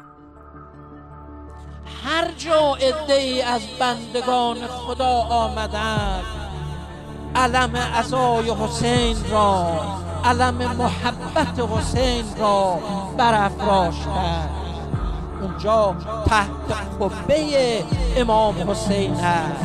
هر جا عده‌ای از بندگان خدا آمدند، علم عزای حسین را، علم محبت حسین را برافراشتند. اونجا تحت قبه امام حسین هست.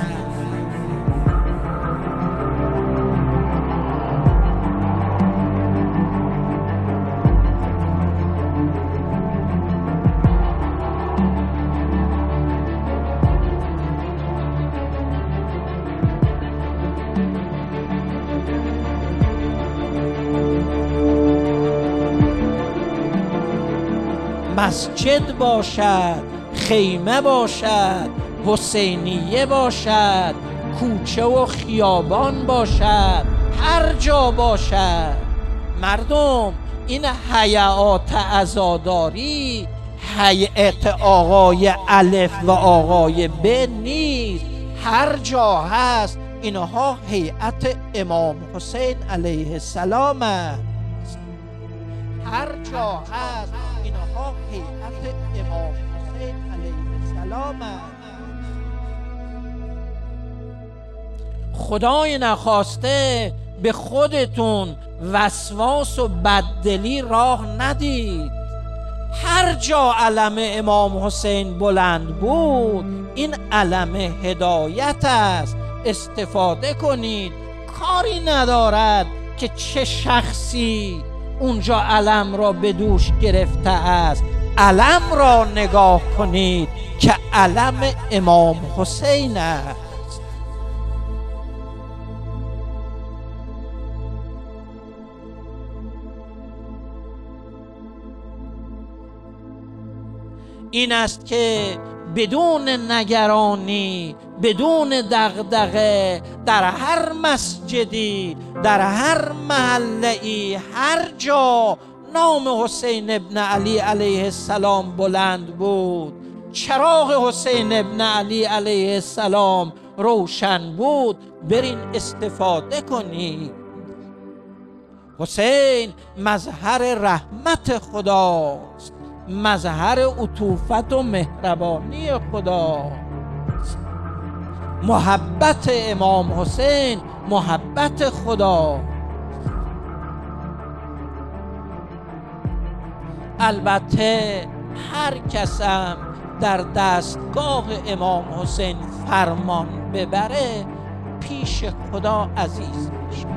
مسجد باشد، خیمه باشد، حسینیه باشد، کوچه و خیابان باشد، هر جا باشد، مردم این هیئات عزاداری هیئت آقای الف و آقای ب نیست. هر جا هست اینها هیئت امام حسین علیه السلام است. هر جا هست اینها هیئت امام حسین علیه السلام است. خدای نخواسته به خودتون وسواس و بددلی راه ندید. هر جا علم امام حسین بلند بود، این علم هدایت است، استفاده کنید. کاری ندارد که چه شخصی اونجا علم را به دوش گرفته است. علم را نگاه کنید که علم امام حسین است. این است که بدون نگرانی، بدون دغدغه، در هر مسجدی، در هر محله‌ای، هر جا نام حسین ابن علی علیه السلام بلند بود، چراغ حسین ابن علی علیه السلام روشن بود، برین استفاده کنید. حسین مظهر رحمت خداست، مظهر عطوفت و مهربانی خدا. محبت امام حسین محبت خدا. البته هر کسم در دستگاه امام حسین فرمان ببره پیش خدا عزیز میشه.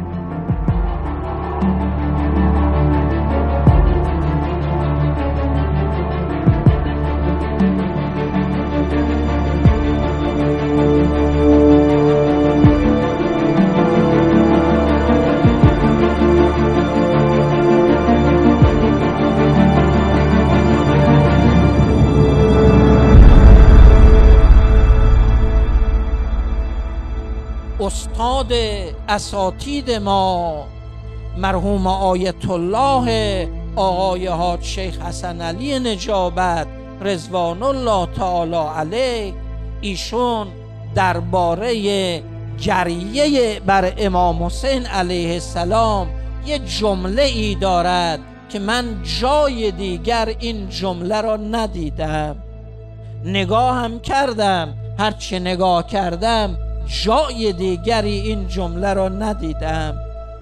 استاد اساتید ما مرحوم آیت الله آقای حاج شیخ حسن علی نجابت رضوان الله تعالی علیه، ایشون درباره جریه بر امام حسین علیه السلام یه جمله ای دارد که من جای دیگر این جمله را ندیدم. نگاه هم کردم، هرچه نگاه کردم جای دیگری این جمله را ندیدم.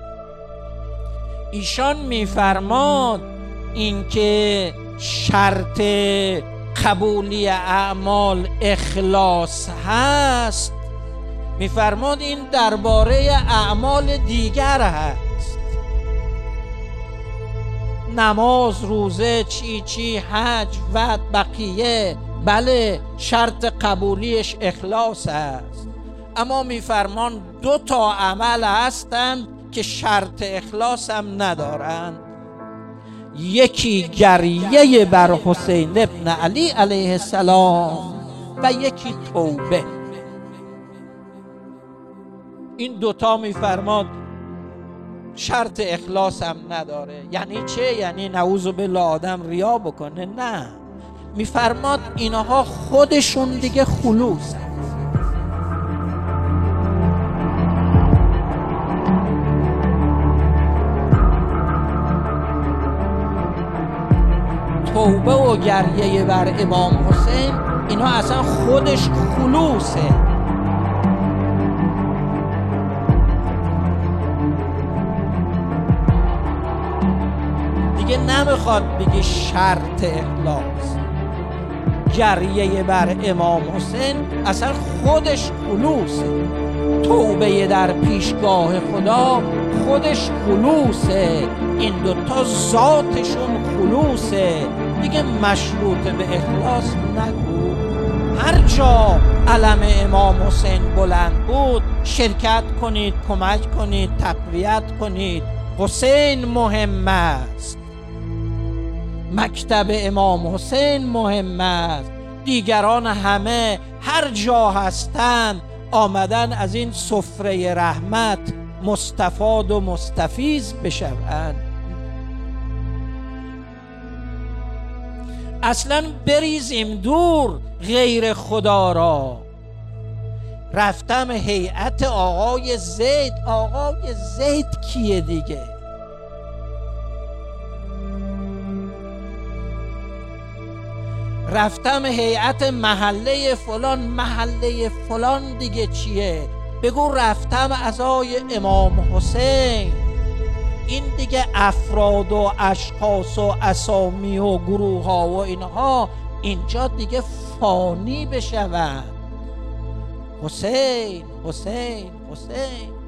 ایشان میفرماد اینکه شرط قبولی اعمال اخلاص هست، میفرماد این درباره اعمال دیگر هست. نماز، روزه، چی حج و بقیه، بله شرط قبولیش اخلاص است، اما میفرمان 2 تا عمل هستند که شرط اخلاص هم ندارند. یکی گریه بر حسین ابن علی علیه السلام و یکی توبه. این 2 تا میفرماد شرط اخلاص هم نداره. یعنی چه؟ یعنی نعوذ بالله آدم ریا بکنه؟ نه، میفرماد اینها خودشون دیگه خلوص. توبه و گریه بر امام حسین اینا اصلا خودش خلوصه. دیگه نمیخواد بگی شرط اخلاص. گریه بر امام حسین اصلا خودش خلوصه. توبه در پیشگاه خدا خودش خلوصه. این دوتا ذاتشون خلوصه. دیگه مشروط به اخلاص نگو. هر جا علم امام حسین بلند بود شرکت کنید، کمک کنید، تقویت کنید. حسین مهم است، مکتب امام حسین مهم است. دیگران همه هر جا هستند آمدن از این سفره رحمت مستفاد و مستفیض بشوند. اصلا بریزیم دور غیر خدا را. رفتم هیئت آقای زید. آقای زید کیه دیگه؟ رفتم هیئت محله فلان. محله فلان دیگه چیه؟ بگو رفتم عزای امام حسین. این دیگه افراد و اشخاص و اسامی و گروه ها و اینها اینجا دیگه فانی بشوند. حسین حسین حسین.